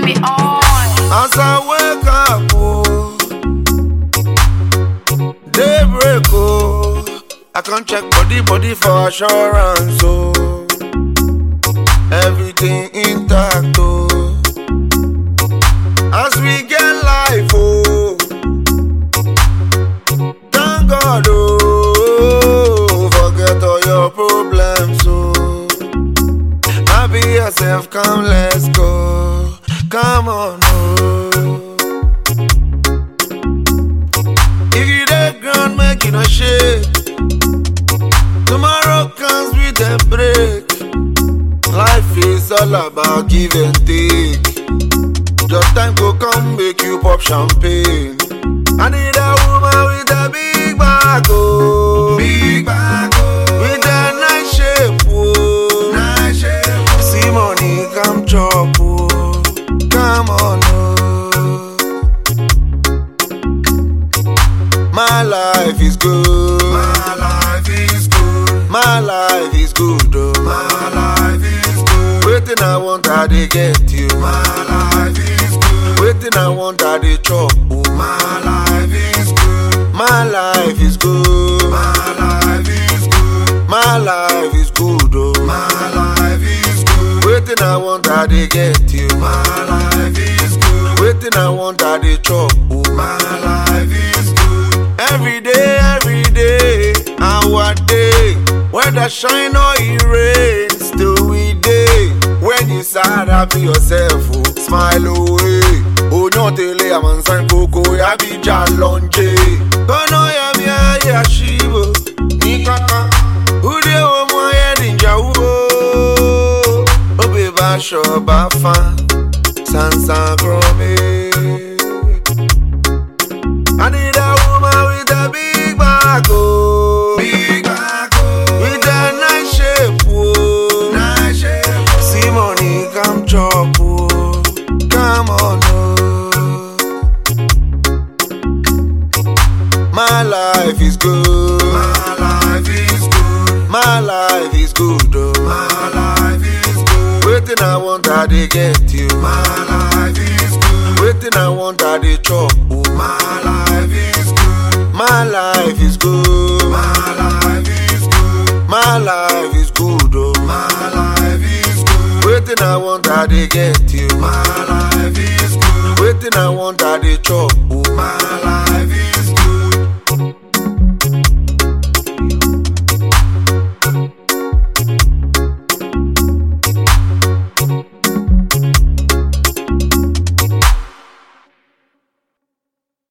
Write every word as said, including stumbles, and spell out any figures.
me on. As I wake up, oh, daybreak, oh, I can check body, body for assurance, oh, everything intact, oh, as we get life, oh, thank God, oh, forget all your problems, oh, happy yourself, come, let's go, come on, oh. If you dey ground, make you no shake. Tomorrow comes with a break. Life is all about give and take. Your time go come, make you pop champagne. I need a woman with a big bag, oh, big bag, oh, with a nice shape, oh, nice shape. See money come chop, oh, come on, oh. My life is good. My life is good. My life is good, oh. My life is good. Waiting I want I dey get you. My life is good. Waiting I want I dey chop, oh. My life is good. My life is good. My life is good. My life is good, oh. My life is good. Waiting I want I dey get you. My life is good. Waiting I want I dey chop, oh. My life is good. Every day, every day, our day. Whether shine or it rain, still we day. When you sad, happy yourself, oh, smile away. Oh, no, tele, I'm on San Coco, ya be jalonje. Kono ya mi ya ya shibo, ni kaka. Ude o mo ya ninja uo. Obe ba sho ba fan, san san krome. I need a woman with a big bag, oh, big bag, oh, with a nice shape, oh, nice shape. See money come chop, oh, come on, oh. My life is good. My life is good. My life is good, oh. My life is good. Waiting I want I dey get you. My life is good. Waiting I want I dey chop, oh. My life is good. My life is good. My life is good. My life is good, oh. My life is good. Waiting I want I dey get you. My life is good. Waiting I want I dey chop, oh. My life